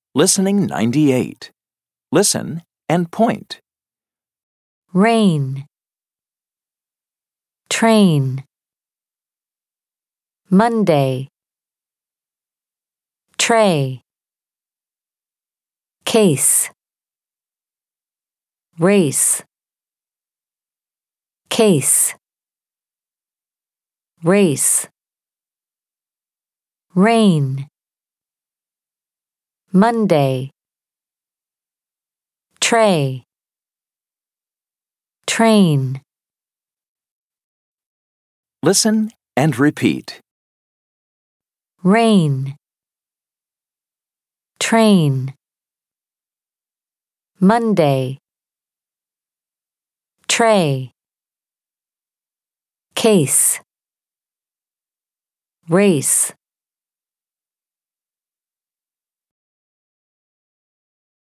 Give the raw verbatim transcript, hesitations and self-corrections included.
Listening ninety-eight. Listen and point. Rain, train. Monday, tray. Case, race. Case, race. Rain, Monday. Tray, train. Listen and repeat. Rain, train. Monday, tray. Case, race.